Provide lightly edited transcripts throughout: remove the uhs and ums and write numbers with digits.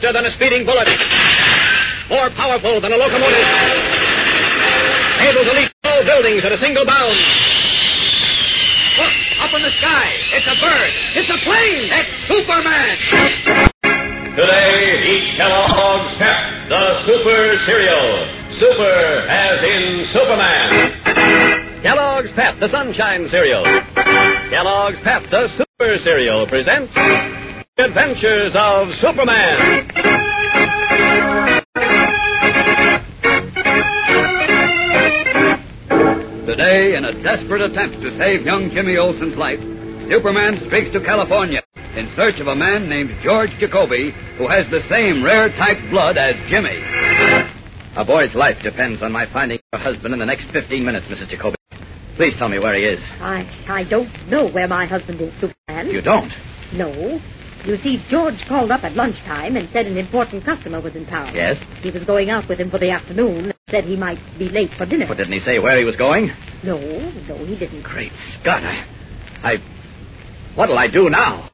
Faster than a speeding bullet. More powerful than a locomotive. Able to leap tall buildings at a single bound. Look, up in the sky. It's a bird. It's a plane. It's Superman. Today, eat Kellogg's Pep, the Super Cereal. Super as in Superman. Kellogg's Pep, the Sunshine Cereal. Kellogg's Pep, the Super Cereal, presents The Adventures of Superman. Today, in a desperate attempt to save young Jimmy Olsen's life, Superman streaks to California in search of a man named George Jacoby, who has the same rare type blood as Jimmy. A boy's life depends on my finding your husband in the next 15 minutes, Mrs. Jacoby. Please tell me where he is. I don't know where my husband is, Superman. You don't? No. You see, George called up at lunchtime and said an important customer was in town. Yes? He was going out with him for the afternoon and said he might be late for dinner. But didn't he say where he was going? No, he didn't. Great Scott, what'll I do now?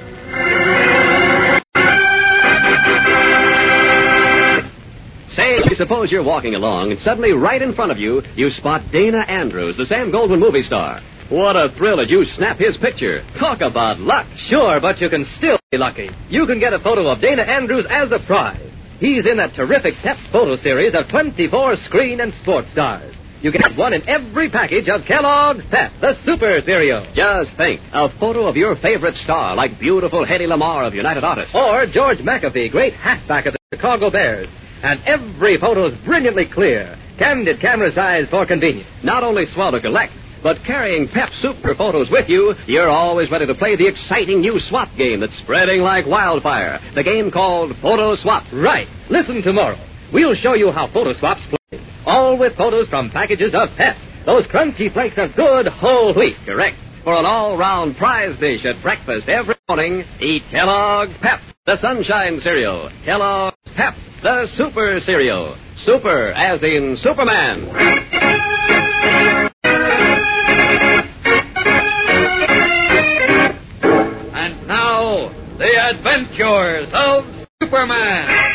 Say, suppose you're walking along and suddenly right in front of you, you spot Dana Andrews, the Sam Goldwyn movie star. What a thrill that you snap his picture. Talk about luck. Sure, but you can still be lucky. You can get a photo of Dana Andrews as a prize. He's in that terrific Pep photo series of 24 screen and sports stars. You get one in every package of Kellogg's Pep, the Super Cereal. Just think, a photo of your favorite star, like beautiful Hedy Lamarr of United Artists. Or George McAfee, great halfback of the Chicago Bears. And every photo's brilliantly clear, candid camera size for convenience. Not only swell to collect, but carrying Pep Super photos with you, you're always ready to play the exciting new swap game that's spreading like wildfire. The game called Photo Swap. Right. Listen tomorrow. We'll show you how photo swaps play. All with photos from packages of Pep. Those crunchy flakes of good whole wheat. Correct. For an all-round prize dish at breakfast every morning, eat Kellogg's Pep, the Sunshine Cereal. Kellogg's Pep, the Super Cereal. Super as in Superman. And now, the adventures of Superman.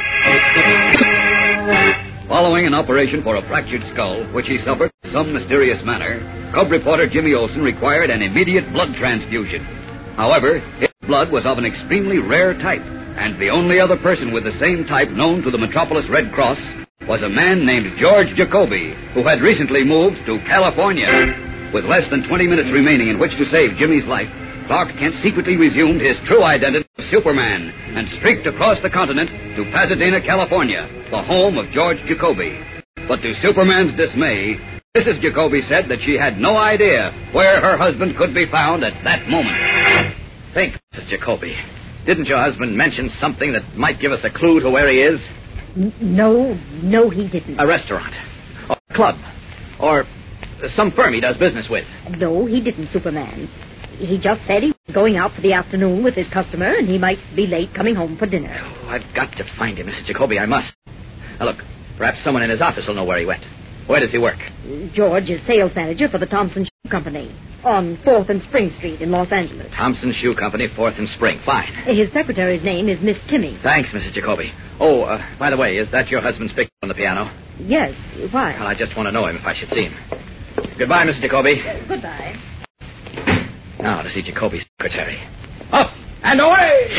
Following an operation for a fractured skull, which he suffered in some mysterious manner, Cub reporter Jimmy Olsen required an immediate blood transfusion. However, his blood was of an extremely rare type, and the only other person with the same type known to the Metropolis Red Cross was a man named George Jacoby, who had recently moved to California. With less than 20 minutes remaining in which to save Jimmy's life, Clark Kent secretly resumed his true identity of Superman and streaked across the continent to Pasadena, California, the home of George Jacoby. But to Superman's dismay, Mrs. Jacoby said that she had no idea where her husband could be found at that moment. Think, Mrs. Jacoby. Didn't your husband mention something that might give us a clue to where he is? No, he didn't. A restaurant. Or a club. Or some firm he does business with. No, he didn't, Superman. He just said he was going out for the afternoon with his customer, and he might be late coming home for dinner. Oh, I've got to find him, Mrs. Jacoby. I must. Now, look, perhaps someone in his office will know where he went. Where does he work? George is sales manager for the Thompson Shoe Company on 4th and Spring Street in Los Angeles. Thompson Shoe Company, 4th and Spring. Fine. His secretary's name is Miss Timmy. Thanks, Mrs. Jacoby. Oh, by the way, is that your husband's picture on the piano? Yes. Why? Well, I just want to know him if I should see him. Goodbye, Mrs. Jacoby. Goodbye. Now to see Jacoby's secretary. Up and away!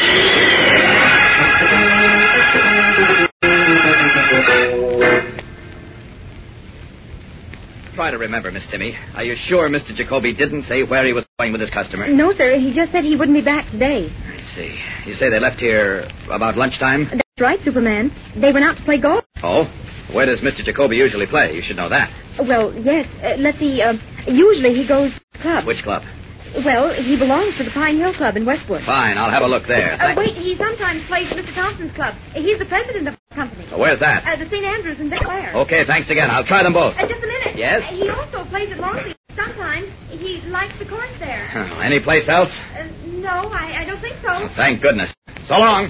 Try to remember, Miss Timmy. Are you sure Mr. Jacoby didn't say where he was going with his customer? No, sir. He just said he wouldn't be back today. I see. You say they left here about lunchtime? That's right, Superman. They went out to play golf. Oh? Where does Mr. Jacoby usually play? You should know that. Well, yes. Let's see. Usually he goes to the club. Which club? Well, he belongs to the Pine Hill Club in Westwood. Fine, I'll have a look there. Wait, he sometimes plays Mr. Thompson's club. He's the president of the company. Where's that? The St. Andrews in Bel Air. Okay, thanks again. I'll try them both. Just a minute. Yes? He also plays at Longleat. Sometimes he likes the course there. Oh, any place else? No, I don't think so. Oh, thank goodness. So long.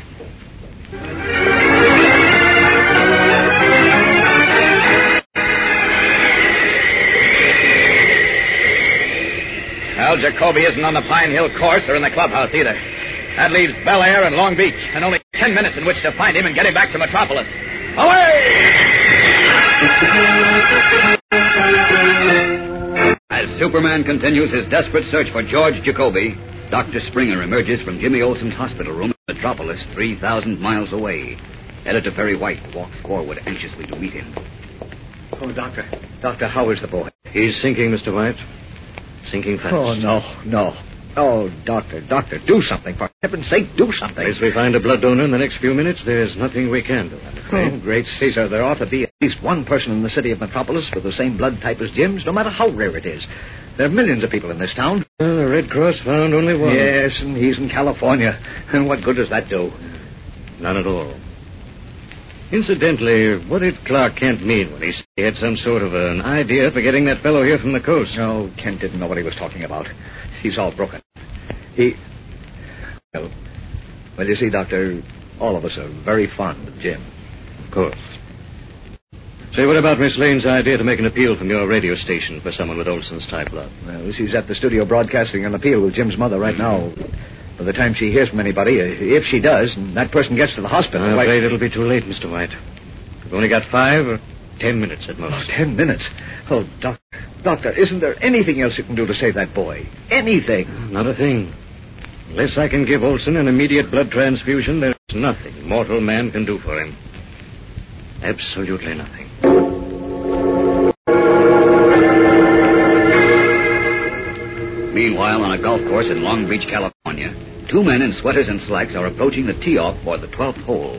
Well, Jacoby isn't on the Pine Hill course or in the clubhouse either. That leaves Bel Air and Long Beach, and only 10 minutes in which to find him and get him back to Metropolis. Away! As Superman continues his desperate search for George Jacoby, Dr. Springer emerges from Jimmy Olsen's hospital room in Metropolis, 3,000 miles away. Editor Perry White walks forward anxiously to meet him. Oh, Doctor. Doctor, how is the boy? He's sinking, Mr. White. Sinking fast. Oh, no. Oh, Doctor, do something. For heaven's sake, do something. Unless we find a blood donor in the next few minutes, there's nothing we can do, I'm afraid. Oh, great Caesar, there ought to be at least one person in the city of Metropolis with the same blood type as Jim's, no matter how rare it is. There are millions of people in this town. Well, the Red Cross found only one. Yes, and he's in California. And what good does that do? None at all. Incidentally, what did Clark Kent mean when he said he had some sort of an idea for getting that fellow here from the coast? No, Kent didn't know what he was talking about. He's all broken. Well, you see, Doctor, all of us are very fond of Jim. Of course. Say, what about Miss Lane's idea to make an appeal from your radio station for someone with Olsen's type blood? Well, she's at the studio broadcasting an appeal with Jim's mother right now. By the time she hears from anybody, if she does, and that person gets to the hospital... I'm afraid it'll be too late, Mr. White. We've only got 5 or 10 minutes at most. 10 minutes? Oh, Doctor, isn't there anything else you can do to save that boy? Anything? Not a thing. Unless I can give Olsen an immediate blood transfusion, there's nothing mortal man can do for him. Absolutely nothing. Meanwhile, on a golf course in Long Beach, California, 2 men in sweaters and slacks are approaching the tee-off for the 12th hole.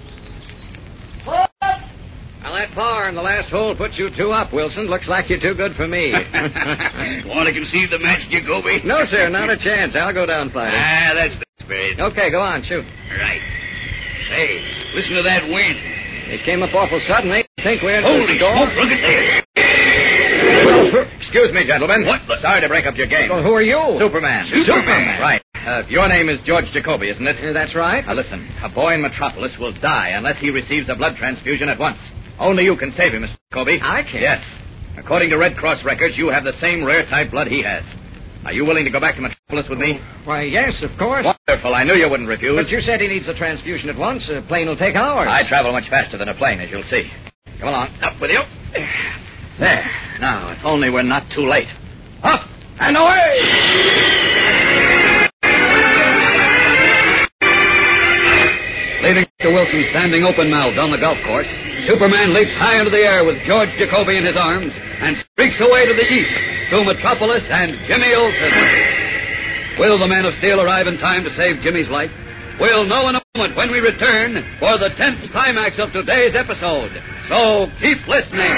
Well, that par in the last hole puts you 2 up, Wilson. Looks like you're too good for me. Want to concede the match, Jacoby? No, sir, not a chance. I'll go down fighting. That's the spirit. Okay, go on, shoot. Right. Say, listen to that wind. It came up awful sudden. I think we're in Holy the door. smoke, look at this. Excuse me, gentlemen. What? Sorry to break up your game. Well, who are you? Superman. Superman. Right. Your name is George Jacoby, isn't it? That's right. Now, listen. A boy in Metropolis will die unless he receives a blood transfusion at once. Only you can save him, Mr. Jacoby. I can? Yes. According to Red Cross records, you have the same rare type blood he has. Are you willing to go back to Metropolis with me? Why, yes, of course. Wonderful. I knew you wouldn't refuse. But you said he needs a transfusion at once. A plane will take hours. I travel much faster than a plane, as you'll see. Come along. Up with you. There. Now, if only we're not too late. Up and away! Leaving Mr. Wilson standing open-mouthed on the golf course, Superman leaps high into the air with George Jacoby in his arms and streaks away to the east through Metropolis and Jimmy Olsen. Will the Man of Steel arrive in time to save Jimmy's life? We'll know in a moment when we return for the 10th climax of today's episode. So keep listening.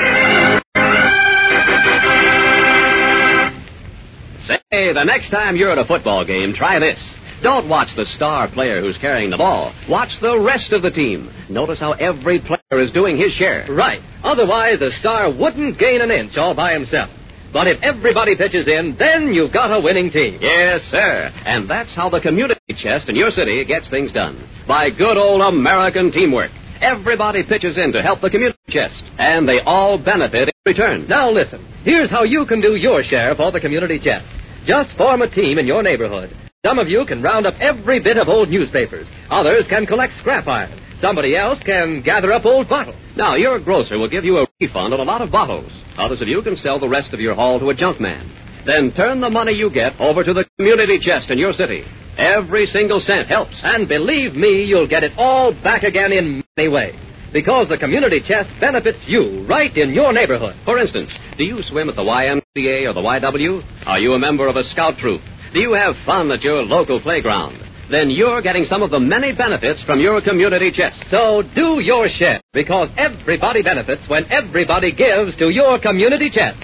Say, the next time you're at a football game, try this. Don't watch the star player who's carrying the ball. Watch the rest of the team. Notice how every player is doing his share. Right. Otherwise, a star wouldn't gain an inch all by himself. But if everybody pitches in, then you've got a winning team. Yes, sir. And that's how the community chest in your city gets things done. By good old American teamwork. Everybody pitches in to help the community chest, and they all benefit in return. Now listen, here's how you can do your share for the community chest. Just form a team in your neighborhood. Some of you can round up every bit of old newspapers. Others can collect scrap iron. Somebody else can gather up old bottles. Now, your grocer will give you a refund on a lot of bottles. Others of you can sell the rest of your haul to a junk man. Then turn the money you get over to the community chest in your city. Every single cent helps. And believe me, you'll get it all back again in many ways. Because the community chest benefits you right in your neighborhood. For instance, do you swim at the YMCA or the YW? Are you a member of a scout troop? Do you have fun at your local playground? Then you're getting some of the many benefits from your community chest. So do your share, because everybody benefits when everybody gives to your community chest.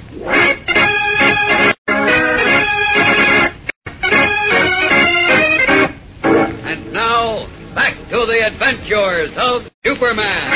And now, back to the adventures of Superman.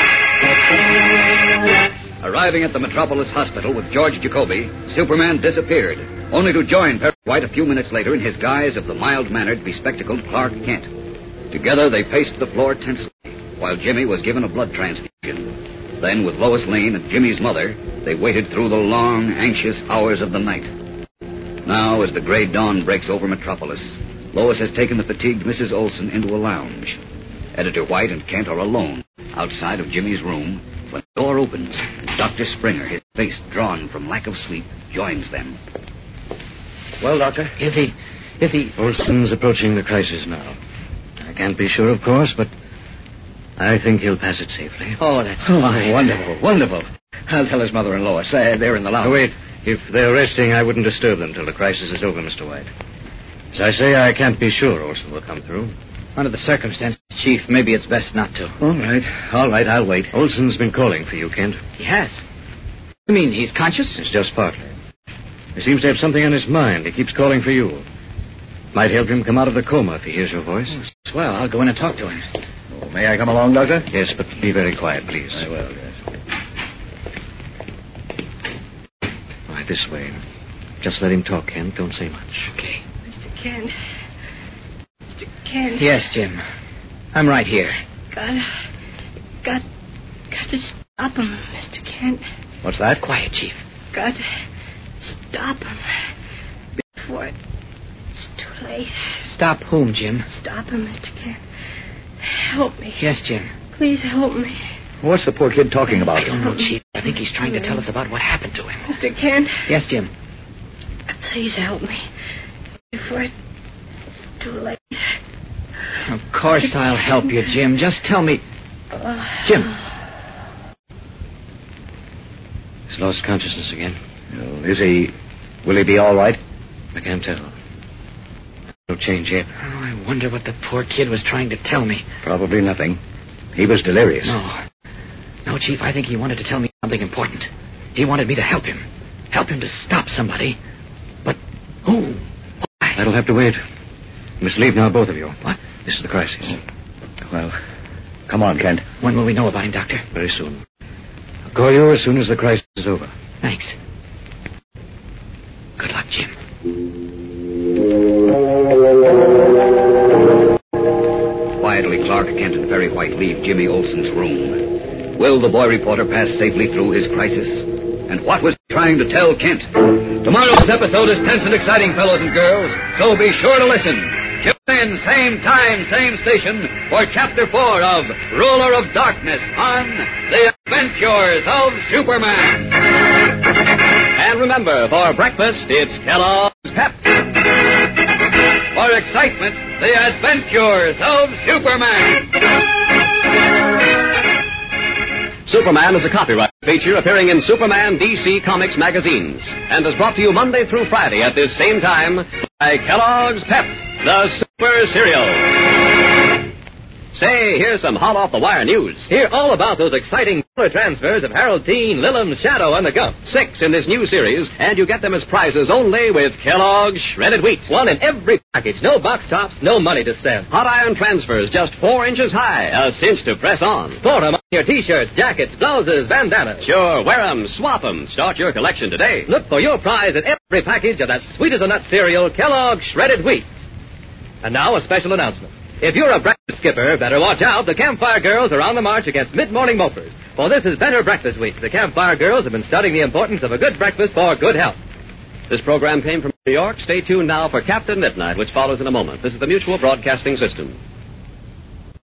Arriving at the Metropolis Hospital with George Jacoby, Superman disappeared, only to join Perry White a few minutes later in his guise of the mild-mannered, bespectacled Clark Kent. Together, they paced the floor tensely, while Jimmy was given a blood transfusion. Then, with Lois Lane and Jimmy's mother, they waited through the long, anxious hours of the night. Now, as the gray dawn breaks over Metropolis, Lois has taken the fatigued Mrs. Olson into a lounge. Editor White and Kent are alone outside of Jimmy's room when the door opens and Dr. Springer, his face drawn from lack of sleep, joins them. Well, Doctor? Is he... Olson's approaching the crisis now. I can't be sure, of course, but I think he'll pass it safely. Oh, that's fine. Wonderful. I'll tell his mother and Lois. They're in the lounge. Wait. If they're resting, I wouldn't disturb them till the crisis is over, Mr. White. As I say, I can't be sure Olson will come through. Under the circumstances, Chief, maybe it's best not to. All right, I'll wait. Olson's been calling for you, Kent. He has? You mean he's conscious? It's just partly. He seems to have something on his mind. He keeps calling for you. Might help him come out of the coma if he hears your voice. Oh, swell. I'll go in and talk to him. Oh, may I come along, Doctor? Yes, but be very quiet, please. I will, yes. All right, this way. Just let him talk, Kent. Don't say much. Okay. Mr. Kent. Mr. Kent. Yes, Jim. I'm right here. Got to stop him, Mr. Kent. What's that? Quiet, Chief. Got to stop him before it's too late. Stop whom, Jim? Stop him, Mr. Kent. Help me. Yes, Jim. Please help me. What's the poor kid talking about? I don't know, Chief. I think he's trying to tell us about what happened to him. Mr. Kent. Yes, Jim. Please help me before it's too late. Of course I'll help you, Jim. Just tell me... Jim. He's lost consciousness again. Is he... Will he be all right? I can't tell. No change yet. Oh, I wonder what the poor kid was trying to tell me. Probably nothing. He was delirious. No, Chief, I think he wanted to tell me something important. He wanted me to help him. Help him to stop somebody. But who? Why? That'll have to wait. You must leave now, both of you. What? This is the crisis. Well, come on, Kent. When will we know about him, Doctor? Very soon. I'll call you as soon as the crisis is over. Thanks. Good luck, Jim. Quietly, Clark Kent and Perry White leave Jimmy Olson's room. Will the boy reporter pass safely through his crisis? And what was he trying to tell Kent? Tomorrow's episode is tense and exciting, fellows and girls, so be sure to listen. Tune in, same time, same station, for Chapter 4 of Ruler of Darkness on The Adventures of Superman. And remember, for breakfast, it's Kellogg's Pep. For excitement, The Adventures of Superman. Superman is a copyright feature appearing in Superman DC Comics magazines and is brought to you Monday through Friday at this same time by Kellogg's Pep, the Super Cereal. Say, here's some hot-off-the-wire news. Hear all about those exciting color transfers of Harold Teen, Lillum, Shadow, and the Gump. 6 in this new series, and you get them as prizes only with Kellogg's Shredded Wheat. 1 in every package. No box tops, no money to spend. Hot iron transfers just 4 inches high, a cinch to press on. Sport 'em on your T-shirts, jackets, blouses, bandanas. Sure, wear 'em, swap 'em. Start your collection today. Look for your prize in every package of that sweet-as-a-nut cereal, Kellogg's Shredded Wheat. And now a special announcement. If you're a breakfast skipper, better watch out. The Campfire Girls are on the march against mid-morning mopers. For this is Better Breakfast Week. The Campfire Girls have been studying the importance of a good breakfast for good health. This program came from New York. Stay tuned now for Captain Midnight, which follows in a moment. This is the Mutual Broadcasting System.